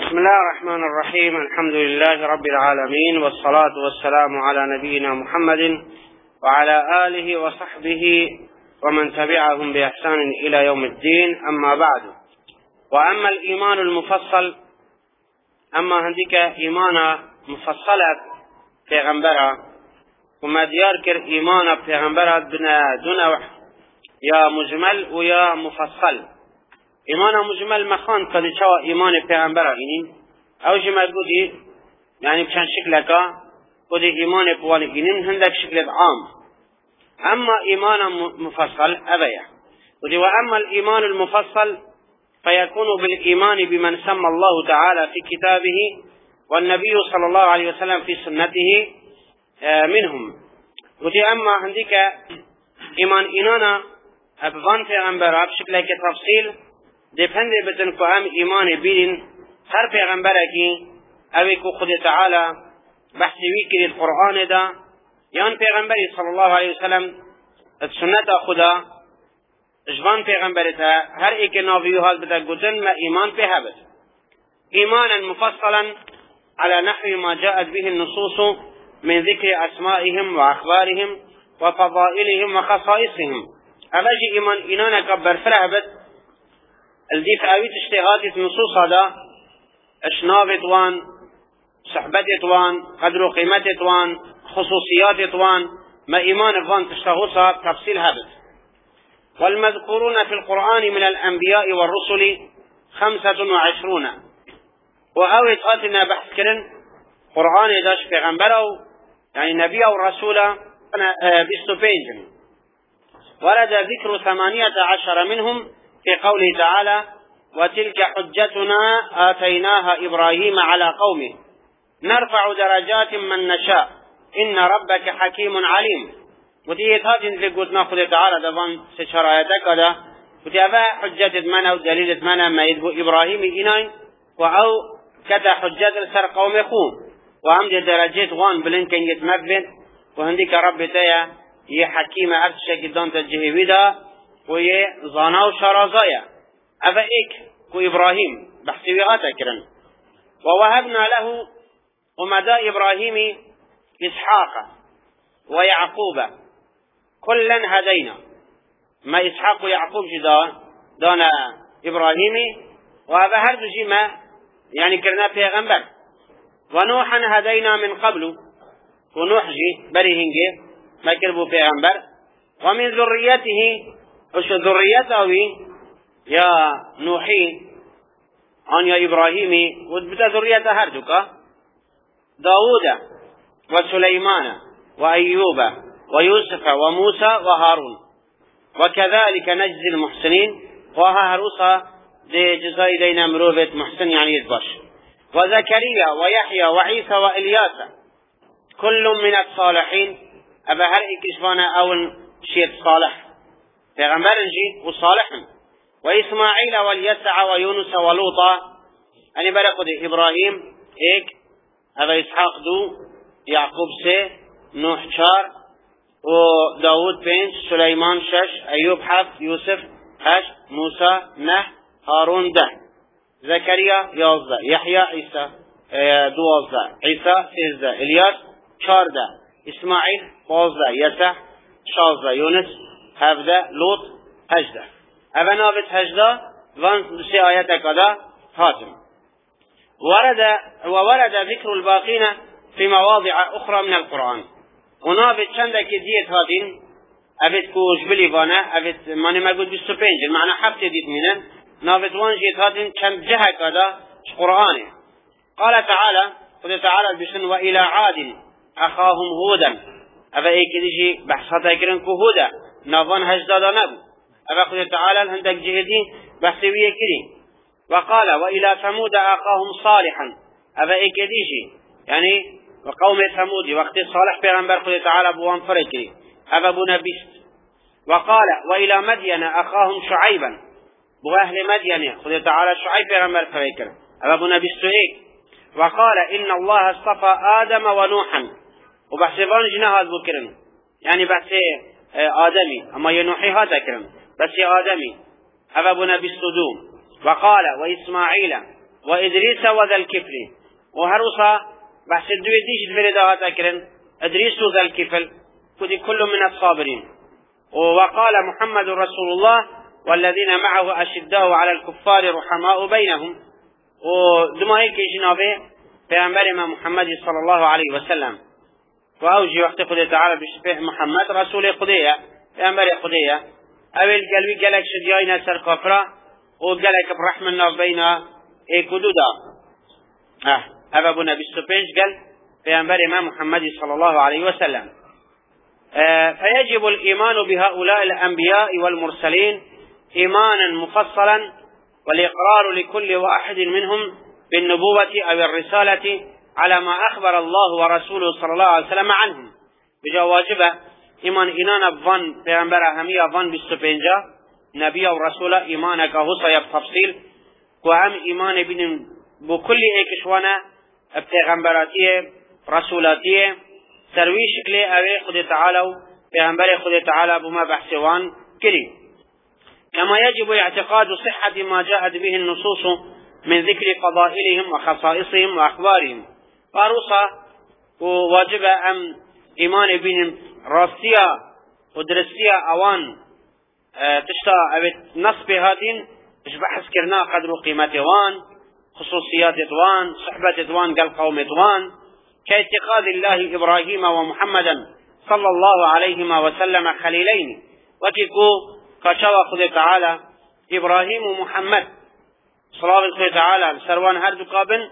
بسم الله الرحمن الرحيم. الحمد لله رب العالمين، والصلاة والسلام على نبينا محمد وعلى آله وصحبه ومن تبعهم بإحسان إلى يوم الدين. أما بعد، وأما الإيمان المفصل، أما هنديك إيمان مفصلة پیغمبره وما ديار كر إيمان پیغمبره دون يا مجمل ويا مفصل. ایمان مجمل مخان کدی چوا ایمان پیغمبر اینی اوجی مدبودی یعنی چند شکل که کدی ایمان پوانی اینین هندک شکل عام. اما ایمان مفصل ابیا ودي. واما الايمان المفصل فيكون بالايمان بمن سمى الله تعالى في كتابه والنبي صلى الله عليه وسلم في سنته منهم. ودي اما عندك ایمان اینانا ابوان پیغمبر بشکل که تفصیل دپنده بدن که هم ایمان بیرین هر پیغمبر کی اوی که خود تعالی بحثوی کرید قرآن دا یان پیغمبری صلی الله علیه وسلم سنت خدا اجوان پیغمبرتا هر ایک ناویو حال بدا گدن ما ایمان په هبت ایمانا مفصلا على نحو ما جاءت به النصوص من ذكر اسمائهم واخبارهم وفضائلهم وخصائصهم. اوجی ایمان اینانا کبر فرهبت الديف اويت اشتغالات نصوص هذا اشناف توان صحبت توان قدر قيمة توان خصوصيات توان ما ايمان فان تشتغوصها تفصيل هذا. والمذكورون في القرآن من الانبياء والرسل 25 واويت آتنا بحث كرن قرآن داش پیغمبره يعني نبي او رسوله بستوبينجن. ورد ذكر 18 منهم في قوله تعالى وتلك حجتنا آتيناها إبراهيم على قومه نرفع درجات من نشاء إن ربك حكيم عليم. وتيت هذه في قلت ناخذ تعالى دبان سشرايتك هذا وتيابا حجة منا ودليل منا ما يدبو إبراهيم إناي وأو كذا حجة لسر قوم يخوم وهم دي درجات وان بلنكن يتمبن وهنديك رب تايا يحكيم أرتشك دان تجهيدا ويه زانا و شرازايا أفا إيك كو إبراهيم بحثيوياتا كرن. ووهبنا له ومدى إبراهيم إسحاق ويعقوب كلا هدينا. ما إسحاق ويعقوب جدا دانا إبراهيمي وهذا هرد جيما يعني كرنا پیغمبر. ونوحا هدينا من قبل ونوح جي بريهنجي ما كربو پیغمبر. ومن ذريته وش ذريته يا نوحي عن يا إبراهيمي وبدا ذريته هردك داود وسليمان وأيوب ويوسف وموسى وهارون وكذلك نجزي المحسنين وها هروسا دي جزاي دينا مروفة محسن يعني يتباش. وزكريا ويحيى وعيسى وإلياس كل من الصالحين أبا هر إكشفانا أول شيء صالح پیغمبر جي وصالح. وإسماعيل واليسع ويونس ولوطا يعني برقد إبراهيم إيك هذا إسحاق دو يعقوب سي نوح 4 وداود 5 سليمان 6 أيوب 7 يوسف 8 موسى 9 هارون 10 زكريا 11 يحيى عيسى 12 عيسى 13 إلياس 14 إسماعيل 15 يسع 16 يونس 17 لوط 18 أبنا بيت 18 وان سي آيات كذا هاتم. وورد ذكر الباقين في مواضع أخرى من القرآن. ونابت چندك ديت هاتين أبت كوش بلي وانا أبت ماني مقود بستوبينج المعنى حفت ديت منن نابت وان جيت هاتين چند جهة كذا قرآن. قال تعالى قد تعالى بشن وإلى عاد أخاهم هودا أبا إيك ديجي بحثاتا كرن كهودا نافان هجدادا نبو أبا خذ تعالى هندك جهدين بحثوية كرين. وقال وإلى ثمود أخاهم صالحا أبا إيكديشي يعني وقوم ثمود وقت صالح پیغمبر خذ تعالى بوان فرقري أبا بنبست. وقال وإلى مدين أخاهم شعيبا بو أهل مدين خذ تعالى شعيب پیغمبر فرقر أبا بنبست إيك. وقال إن الله اصطفى آدم ونوحا وبحثبان جناهات بكرن يعني بحث آدمي أما ينوحي هذا كرم بس يا آدمي أبا بنبست دوم. وقال وإسماعيل وإدريس وذا الكفل وهروسا بحث الدوية ديش الفريدة تكرن إدريس وذا الكفل كدي كل من الصابرين. وقال محمد رسول الله والذين معه أشداء على الكفار رحماء بينهم. ودمائك جنابه پیغمبر محمد صلى الله عليه وسلم وأوجي وقت خده تعالى بشبه محمد رسول خديه پیغمبر خديه اول قلبي قلق شدياين سر كفرة وقلق برحمة الناف بين ايكودودا أبابنا بالسبنج قال پیغمبر محمد صلى الله عليه وسلم. فيجب الإيمان بهؤلاء الأنبياء والمرسلين إيمانا مفصلا والإقرار لكل واحد منهم بالنبوة أو الرسالة على ما أخبر الله ورسوله صلى الله عليه وسلم عنهم. بجا واجبه إيمان إنانا بفن پیغمبر همية فن بالسبنجا نبي ورسول إيمانك هو يبتفصيل وهم إيمان بين بكل إيكشوانا پیغمبراتيه رسولاتيه سروي شكله أوي خد تعالى پیغمبر خد تعالى بما بحثوان كريم. كما يجب اعتقاد صحة ما جاءت به النصوص من ذكر فضائلهم وخصائصهم وأخبارهم. فاروصا وواجب أم إيمان بهم راستيا ودرستيا أوان تشتا أبت نصب هاتين إش بحث كرنا قدر قيمة وان خصوصيات وان صحبة وان قال قوم وان كاتخاذ الله إبراهيم ومحمدا صلى الله عليه وسلم خليلين وكيكو كشوا خذ تعالى إبراهيم ومحمد صلى الله عليه تعالى سروان هردو قابن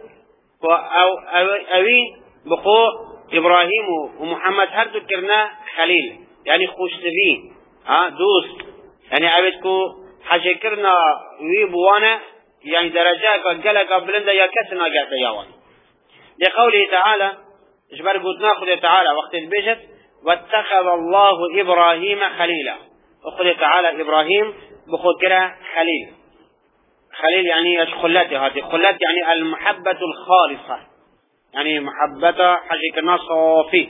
أوي بخو إبراهيم ومحمد هردو كرنا خليل يعني خوش تبي دوست يعني عبدكو حاجة كرنا ويبوانا يعني درجات قلق قبلنا يا كسنا قاعد ياوان لقوله تعالى إجبار قلنا خذ تعالى وقت البيجت واتخذ الله إبراهيم خليلا وخذ تعالى إبراهيم بخذ كرا خليل يعني ايش خلاتي هذه خلات يعني المحبة الخالصة يعني محبة حاجة كنا صافي.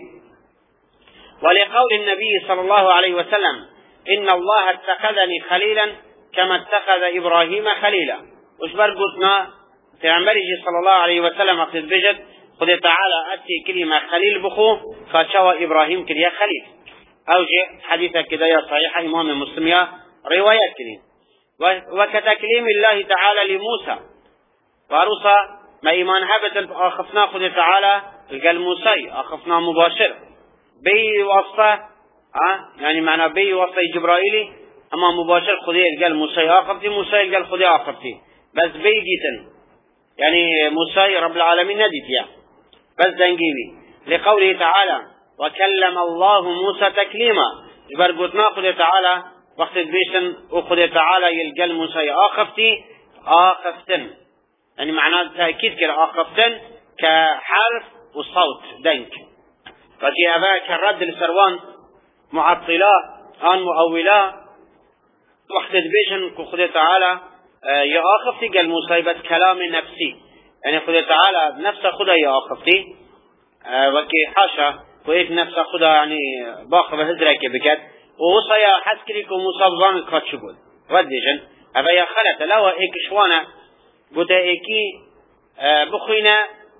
ولقول النبي صلى الله عليه وسلم إن الله اتخذني خليلا كما اتخذ إبراهيم خليلا وإجبار قلنا في عمره صلى الله عليه وسلم وقت البيجت خذ تعالى أتي كلمة خليل بخو فشوى إبراهيم كريا خليل أوجه حديثة كده يا صحيحة إمام مسلم يا روايات كريم. وكتكليم الله تعالى لموسى واروسا ما إيمان هبت أخفنا خذ تعالى قال موسى أخفنا مباشر بي وصفة يعني معنى بي وصفة جبرائيلي أما مباشر خذي قال موسى أخفتي موسى قال خذي أخفتي بس بي جيتن يعني موسى رب العالمين نديت يا بس دنجيبي لقوله تعالى وكلم الله موسى تكليما يبقى قلت ناخذ تعالى وقت بيشن وخذ تعالى يلقى موسى أخفتن يعني معناه تأكيد كده أخفتن كحرف وصوت دنك فجي أباك الرد لسروان معطلة أن مؤولة وقت بيشن وخذ تعالى يا أخفتي قال موسى بس كلام نفسي يعني خذ تعالى نفسه خذها يا أخفتي وكي حاشا وإيك نفسه خذها يعني باخذ هزرك بكت ووصى يا حسكريكم موسى بظان كاتشبول وديجن أبا يا خلت لو إيك شوانا قد إيكي بخينا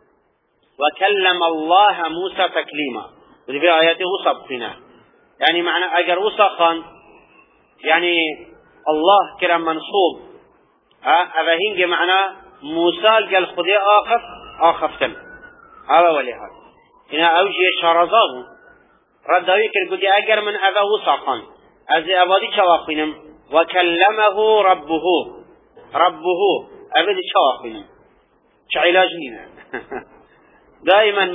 وكلم الله موسى تكليما ودي في آياته وصى بخينا يعني معنى أجر وصى خان يعني الله كرم منصوب هذا هنجي معناه موسى قال خذي آخفتن هذا وليها هنا أوجه شارزاه رد ذكر قد أجر من هذا وصاقا از أبادي شواقينم وكلمه ربه أبدي شواقينم شعلاج لنا دائما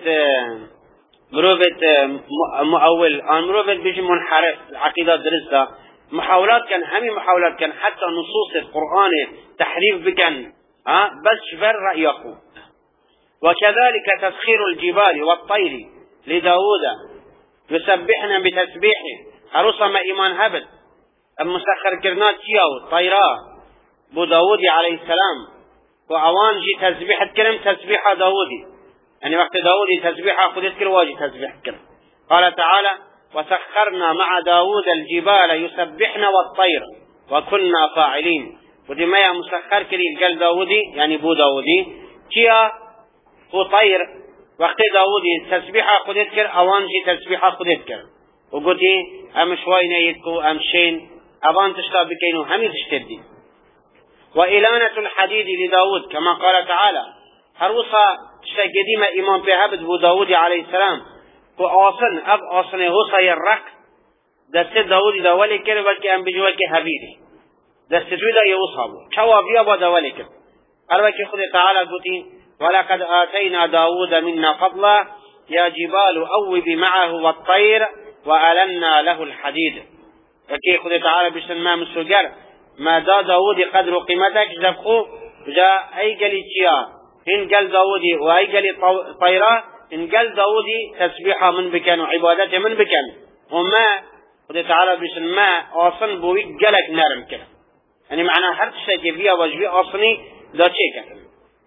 مروفة مؤول مروفة بيجي منحرف العقيدة درسها محاولات كان همي محاولات كان حتى نصوص القرآن تحريف بكن بس شفر رأيه. وكذلك تسخير الجبال والطير لداود يسبحنا بتسبيحه أرسم ما إيمان هبت المسخر كرنات شياو طيرا بو داود عليه السلام وأوان جي تسبيح الكلم تسبيح داودي يعني وقت داودي تسبيح خذت كل واجي تسبيح الكلم. قال تعالى وسخرنا مع داود الجبال يسبحنا والطير وكنا فاعلين ودي ما يا مسخر كري قال داودي يعني بو داودي كيا هو طير وقت داودي تسبيحة خدت كر اوانجي تسبيحة خدت كر وقلتي ام شوينه يدكو ام شين اوان تشتا بكينو همي تشتدي. وإلانة الحديد لداود كما قال تعالى هروسا تشتا قديمة إمام بهبد بو داود عليه السلام كو آصن اب آصن هوسا يرق دست داود داولي كر بلكي ام بجوكي حبيبي دست تويدا يوصابو كوا بيابا داولي كر الوكي خد تعالى قلتي ولقد آتينا داود منا فضلا يا جبال أوبي معه والطير وألنا له الحديد. وكي خد تعالى بسن ما مسوقر ما دا داود قدر قيمتك جدبخو جاء أي قلي تيا إن قل داودي وأي قلي طيرا إن قل داودي تسبيحة من بكان وعبادته من بكان وما خد تعالى بسن ما أصن بويك قلك نرم كده يعني معنى هر شيء فيها وجبي أصني دا شيء كده.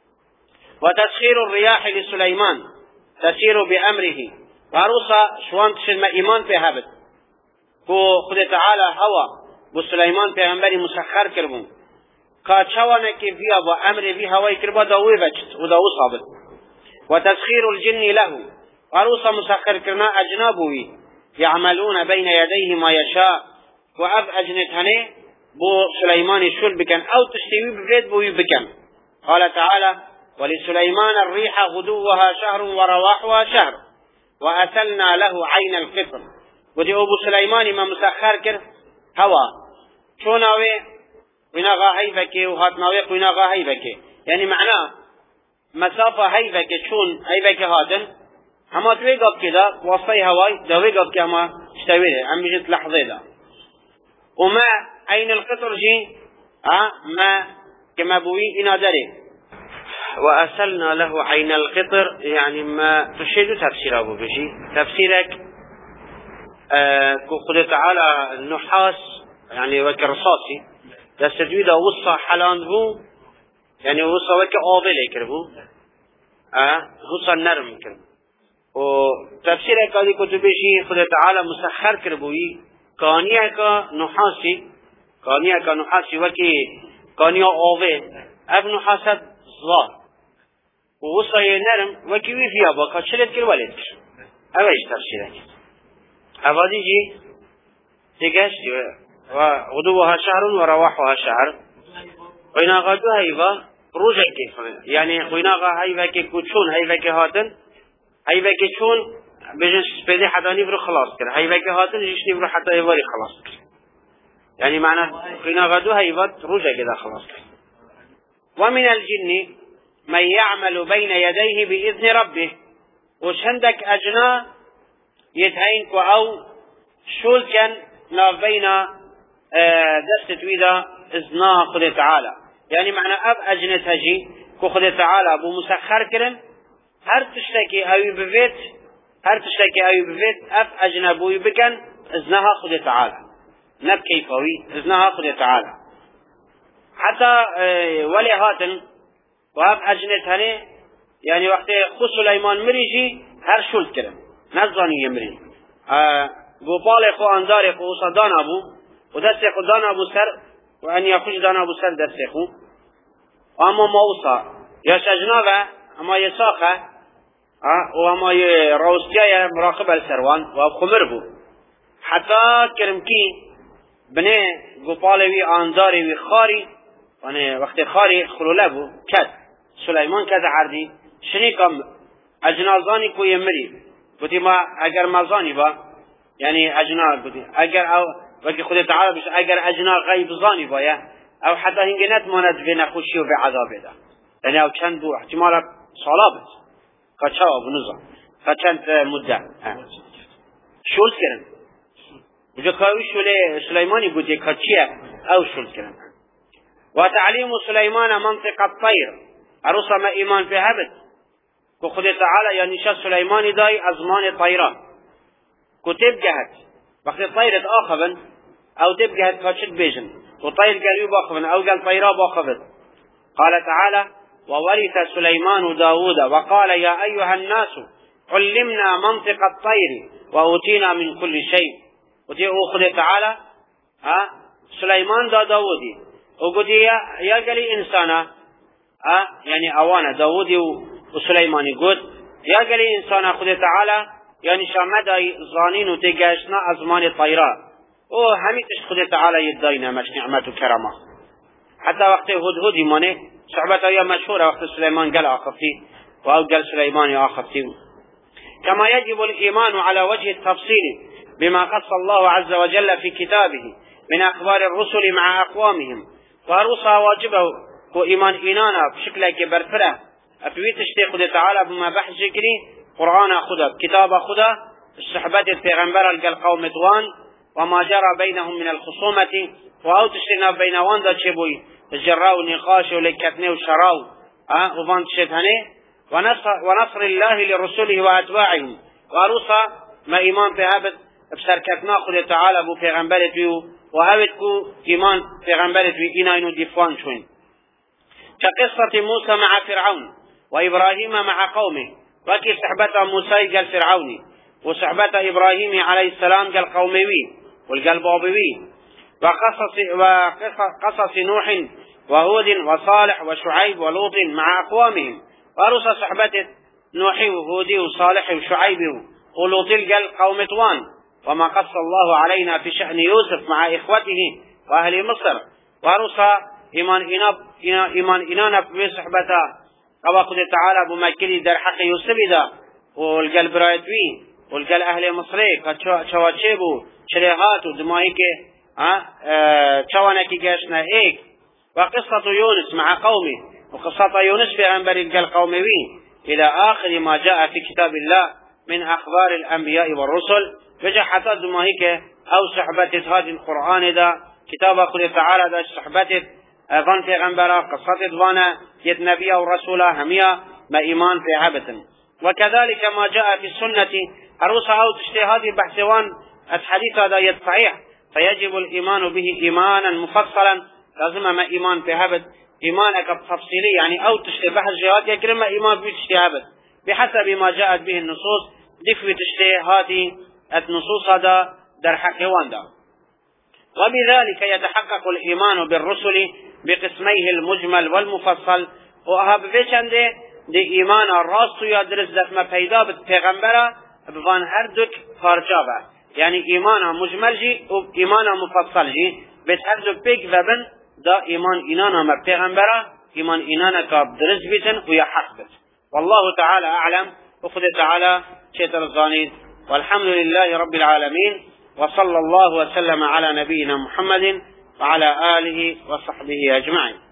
وتسخير الرياح لسليمان تسير بأمره وعروسا شوان تشلم إيمان في هبت كو خد تعالى هوا بسليمان پیغمبری مسخر کربون که چوانه که بیا با امر بی هوای کربا داوی بچت و داو ثابت. و تسخیر الجن له وعروسا مسخر کرنا اجنابوی يعملون بين يديه ما يشاء و اب اجنتهنه بو سليمان شل بكن او تشتوي بفيد بوي بكن. قال تعالى ولسليمان الريح غدوها شهر ورواحها شهر وأسلنا له عين القطر. ودي ابو سليمان ما مسخر كر هوا چوناوي ويناغا هيفكي وهاتناوي ويناغا هيفكي يعني معناه مسافة هيفكي چون هيفكي هاتن هما توي قاب كده وصي هواي دوي قاب كي هما اشتويره هم جيت لحظة ده وما عين القطر جي ما كما بوي إنا داري وأسلنا له عين القطر يعني ما تشيد تفسير أبو بشي تفسيرك قل تعالى النحاس يعني وكرصاصي تستجويد وصى حلان بو يعني وصى وك آبله كربو وصى النرم كربو وتفسيرك هذه كتبشي قل تعالى مسخر كربوي كانية كنحاسي وكي كانية آبه اب نحاسد ظاهر ووصى نرم وكي ويفيا باكا شلت كربالت اوش تفسيرك أفادي جي تجاشي وغدوها شهر ورواحها شهر ويناغا جو هيفا روجك كيف يعني ويناغا هيفا كي كوتشون هيفا كي هاتن هيفا كي شون بجنس بدي حتى نبرو خلاص كده هيفا كي هاتن جيش نبرو حتى يباري خلاص كده يعني معنى ويناغا جو هيفا روجك كده خلاص كده. ومن الجن من يعمل بين يديه بإذن ربه وشندك أجناء يتهين كو او شول كان ناف بين دست تويدا اذنها خد تعالى يعني معنى اب اجنت هجي كو خد تعالى ابو مسخر كرن هر تشتكي اوي بفيت اب اجنبوي بكن اذنها خد تعالى نب كيفوي اذنها خد تعالى حتى ولي هاتن واب اجنت هني يعني وقت خو سليمان مريجي هر شول كرن نزانی یمری گوپال خو اندار خو صدان ابو و دست خو دان ابو سر و ان یخوش دان ابو سر دست خو اما موسا یا شجناوه اما یساخه و اما روستیا مراقب السروان و خمر بو حتی کرمکی بنه گوپالوی انداری وی خاری و وقت خاری خلوله بو کد سلیمان کد عردی شنیکم اجنازانی کو یمری قلت ما اگر مزانی با يعني اجنا قلت اگر او وكي خد تعالى بس اگر اجنا غيب ظاني با او حتى هنگنت ماند بين خوشي و بعذاب ده يعني او چند دو احتمال صلابت قچا بنظام فچند مدة شول كرن وجا كاوي شول سليماني قلت كچيه او شول كرن. وتعليم سليمان منطق الطير عروسا ما ايمان في هبت خود تعالى يعني شا سليماني داي ازمان طيران كتب جهت وقت طيرت آخبن او تب جهت كاشت بيجن وطير قريب آخبن او قال طيرا باخبن. قال تعالى وورث سليمان داود وقال يا أيها الناس علمنا منطق الطير وأوتينا من كل شيء. وتي خود تعالى سليمان دا داودي وقلت يا قلي إنسانا يعني أوانا داودي وسليماني قلت يا قلي إنسانا خد تعالى يعني شامد ظانين وتقاشنا أزمان الطيران وهميتش خد تعالى يدينا مش نعمة وكرامة حتى وقت هدهد ماني صحبة يا مشهورة وقت سليمان قال آخفتي وأو قال سليمان آخفتي. كما يجب الإيمان على وجه التفصيل بما قص الله عز وجل في كتابه من أخبار الرسل مع أقوامهم وهروسا واجبه وإيمان إينانا بشكل كبرفرة أبويت اشتاق تعالى بما بحث ذكري قرآن خدا كتاب خدا الصحبات البيغمبر القوم دوان وما جرى بينهم من الخصومة وأو تشتنا بين واندا تشبوي الجراء ونقاش ولكتني وشراو وفان تشتهني ونصر الله لرسله وأتباعهم وأروسا ما إيمان بهابت بسركتنا خدا تعالى بو بيغمبر بيو وهابتكو إيمان بيغمبر بيو إناينو ديفوان شوين كقصة موسى مع فرعون وإبراهيم مع قومه وكي صحبة موسى قال فرعوني وصحبة إبراهيم عليه السلام قال قوموي والقال بابوي وقصص نوح وهود وصالح وشعيب ولوط مع أقوامهم ورس صحبة نوح وهود وصالح وشعيب ولوط قال قوم طوان وما قص الله علينا في شأن يوسف مع إخوته وأهل مصر ورس إيمان إنانا في صحبته أو خد تعالى بمكلي در حق يوسف دا والقل برايتوي والقل أهل مصري كشواتشيبو شريهات ودمائك شوانكي جاشنا إيك وقصة يونس مع قومه وقصة يونس في أنبر القل قوموي إلى آخر ما جاء في كتاب الله من أخبار الأنبياء والرسل وجا حتى دمائك أو صحبة هذه القرآن دا كتاب خد تعالى دا صحبة فان پیغمبرا قصة دوانا يد نبي أو رسولا هميا ما إيمان في عبتن. وكذلك ما جاء في السنة أروسا أو تجتهاد بحثوان الحديث هذا يد صحيح فيجب الإيمان به إيمانا مفصلا لازم ما إيمان في عبت إيمانك تفصيلي يعني أو تجتبح الجهاد يكرم ما إيمان في تجتهاد بحسب ما جاءت به النصوص دفع تجتهاد النصوص هذا در حقوان دا. وبذلك يتحقق الإيمان بالرسل بقسميه المجمل والمفصل وهاب بيشنده دي إيمان الراس يدرس دفما پیدا بتغمبرا بوان هر دوك پارچابه يعني إيمان مجمل جي و إيمان مفصل جي بيت هر دوك بيك وبن دا إيمان إنانا ما بتغمبرا إيمان إنانا كاب درس بيتن ويحق بيت والله تعالى أعلم وخذ تعالى شيطر الظانين والحمد لله رب العالمين وصلى الله وسلم على نبينا محمد وعلى آله وصحبه أجمعين.